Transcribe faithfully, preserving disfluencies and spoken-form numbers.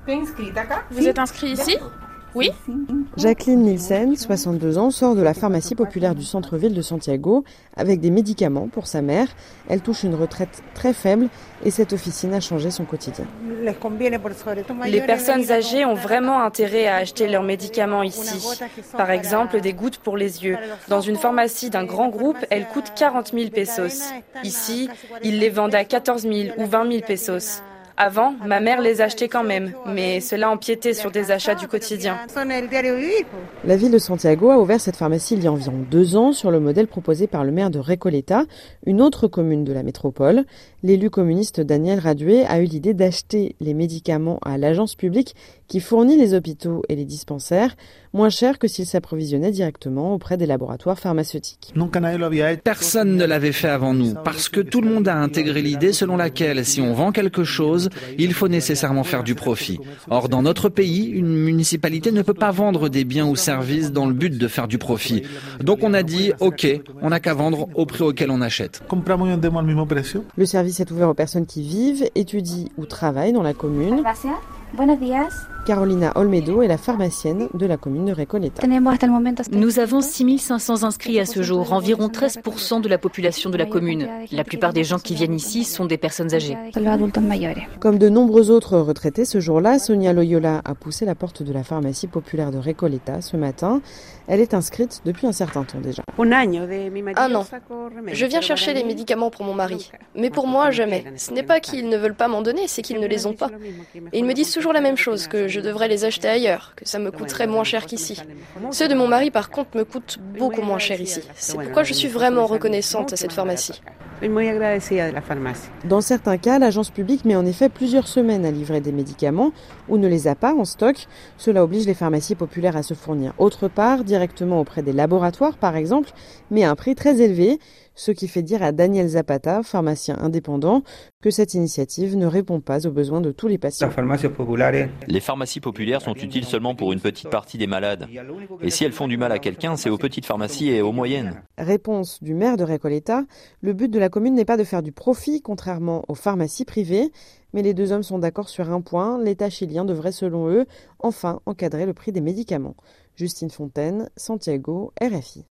Vous êtes inscrit ici ? Oui. Jacqueline Nielsen, soixante-deux ans, sort de la pharmacie populaire du centre-ville de Santiago avec des médicaments pour sa mère. Elle touche une retraite très faible et cette officine a changé son quotidien. Les personnes âgées ont vraiment intérêt à acheter leurs médicaments ici. Par exemple, des gouttes pour les yeux. Dans une pharmacie d'un grand groupe, elles coûtent quarante mille pesos. Ici, ils les vendent à quatorze mille ou vingt mille pesos. Avant, ma mère les achetait quand même, mais cela empiétait sur des achats du quotidien. La ville de Santiago a ouvert cette pharmacie il y a environ deux ans sur le modèle proposé par le maire de Recoleta, une autre commune de la métropole. L'élu communiste Daniel Radué a eu l'idée d'acheter les médicaments à l'agence publique qui fournit les hôpitaux et les dispensaires, moins cher que s'il s'approvisionnait directement auprès des laboratoires pharmaceutiques. Personne ne l'avait fait avant nous, parce que tout le monde a intégré l'idée selon laquelle si on vend quelque chose, il faut nécessairement faire du profit. Or, dans notre pays, une municipalité ne peut pas vendre des biens ou services dans le but de faire du profit. Donc on a dit, ok, on n'a qu'à vendre au prix auquel on achète. Le service est ouvert aux personnes qui vivent, étudient ou travaillent dans la commune. Buenos días. Carolina Olmedo est la pharmacienne de la commune de Recoleta. Nous avons six mille cinq cents inscrits à ce jour, environ treize pour cent de la population de la commune. La plupart des gens qui viennent ici sont des personnes âgées. Comme de nombreux autres retraités, ce jour-là, Sonia Loyola a poussé la porte de la pharmacie populaire de Recoleta ce matin. Elle est inscrite depuis un certain temps déjà. Un an. Je viens chercher les médicaments pour mon mari. Mais pour moi, jamais. Ce n'est pas qu'ils ne veulent pas m'en donner, c'est qu'ils ne les ont pas. Et ils me disent toujours la même chose, que je devrais les acheter ailleurs, que ça me coûterait moins cher qu'ici. Ceux de mon mari, par contre, me coûtent beaucoup moins cher ici. C'est pourquoi je suis vraiment reconnaissante à cette pharmacie. Dans certains cas, l'agence publique met en effet plusieurs semaines à livrer des médicaments ou ne les a pas en stock. Cela oblige les pharmacies populaires à se fournir autre part, directement auprès des laboratoires par exemple, mais à un prix très élevé. Ce qui fait dire à Daniel Zapata, pharmacien indépendant, que cette initiative ne répond pas aux besoins de tous les patients. Les pharmacies populaires sont utiles seulement pour une petite partie des malades. Et si elles font du mal à quelqu'un, c'est aux petites pharmacies et aux moyennes. Réponse du maire de Recoleta, le but de la commune n'est pas de faire du profit, contrairement aux pharmacies privées. Mais les deux hommes sont d'accord sur un point, l'État chilien devrait selon eux enfin encadrer le prix des médicaments. Justine Fontaine, Santiago, R F I.